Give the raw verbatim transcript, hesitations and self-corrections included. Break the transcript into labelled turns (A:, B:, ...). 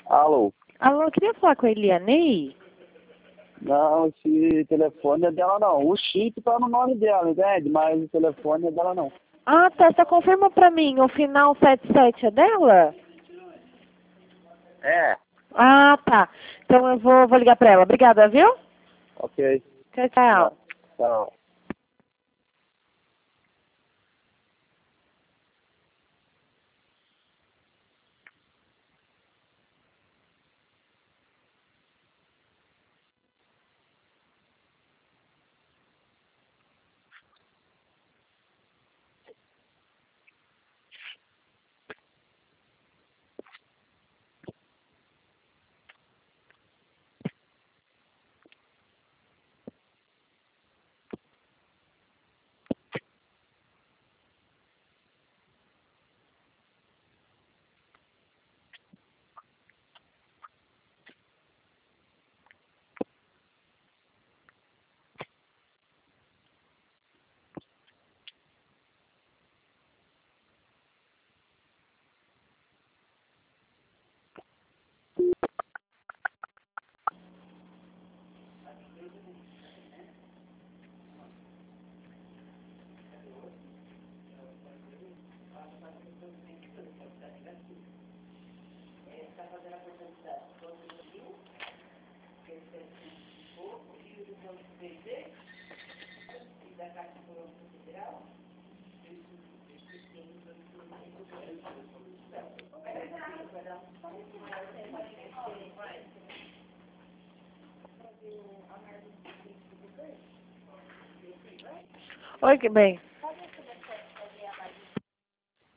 A: Alô?
B: Alô, eu queria falar com a Elianei?
A: Não, esse telefone é dela não. O chip tá no nome dela, entende? Mas o telefone é dela não.
B: Ah, tá. Só confirma pra mim, o final sete sete é dela?
A: É.
B: Ah, tá. Então eu vou, vou ligar pra ela. Obrigada, viu?
A: Ok.
B: Tchau, tchau.
A: Tchau.
B: Oi, que bem.